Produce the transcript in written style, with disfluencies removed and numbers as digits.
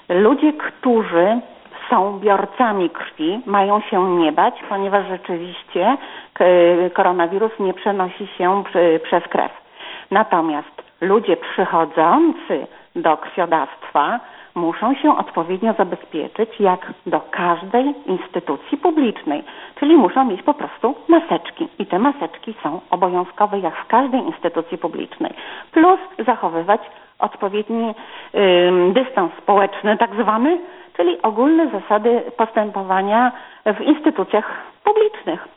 Ludzie, którzy są biorcami krwi, mają się nie bać, ponieważ rzeczywiście koronawirus nie przenosi się przez krew. Natomiast ludzie przychodzący do krwiodawstwa muszą się odpowiednio zabezpieczyć jak do każdej instytucji publicznej, czyli muszą mieć po prostu maseczki i te maseczki są obowiązkowe jak w każdej instytucji publicznej, plus zachowywać odpowiedni dystans społeczny tak zwany, czyli ogólne zasady postępowania w instytucjach publicznych.